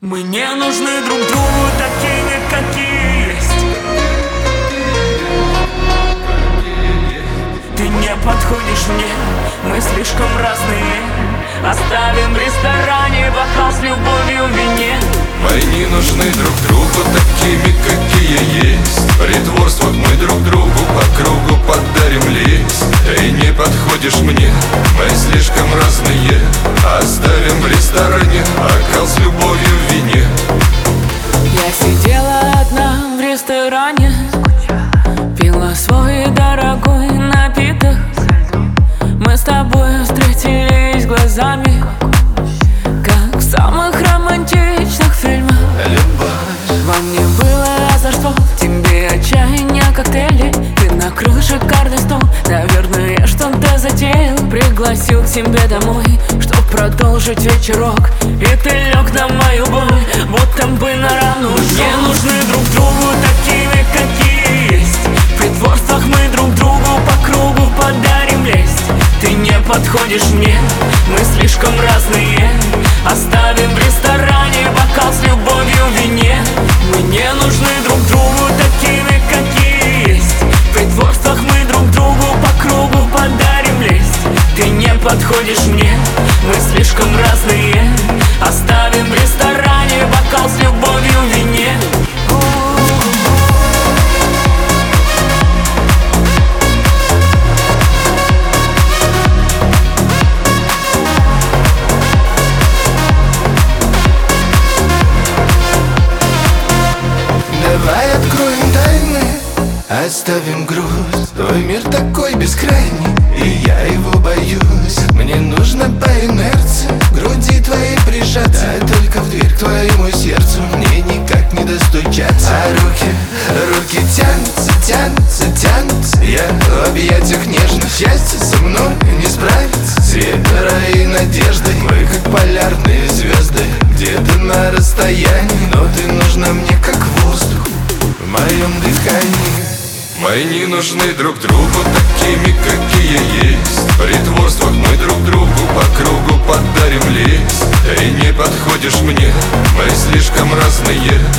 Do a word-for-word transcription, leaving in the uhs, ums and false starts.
Мы не нужны друг другу такими, какие есть. Ты не подходишь мне, мы слишком разные. Оставим в ресторане бокал с любовью в вине. Мы не нужны друг другу такими, какие есть. В притворствах мы друг другу по кругу подарим лист. Ты не подходишь мне, мы слишком разные. Оставим в ресторане бокал с любовью в вине. Я сидела одна в ресторане, пила свой дорогой напиток. Мы с тобой встретились глазами, как в самых романтичных фильмах. Любовь. Во мне было озорство, в тебе отчаяние, коктейли. Ты накрыл шикарный стол, наверное, что-то затеял. Пригласил к себе домой, чтоб продолжить вечерок. И ты лег на мою боль, будто бы на рану. Не нужны друг другу такими, какие есть. В притворствах мы друг другу по кругу подарим лесть. Ты не подходишь мне, мы слишком разные. Оставим в ресторане бокал с любовью в вине. Мы не нужны друг другу такими, какие есть. В притворствах мы друг другу по кругу подарим лесть. Ты не подходишь мне, мы слишком разные. Оставим в ресторане бокал с любовью в вине. Давай откроем тайны, оставим груз. Твой мир такой бескрайний, и я его боюсь. Мне нужно по инерции к груди твоей прижаться. Дай только в дверь к твоему сердцу, мне никак не достучаться. А руки, руки тянутся, тянутся, тянутся. Я в объятиях нежных, счастье со мной не справится. Свет и надежды, мы как полярные звезды. Где-то на расстоянии, но ты нужна мне как воздух в моем дыхании. Мы не нужны друг другу такими, какие есть. В притворствах мы друг другу по кругу подарим лист. Ты не подходишь мне, мы слишком разные.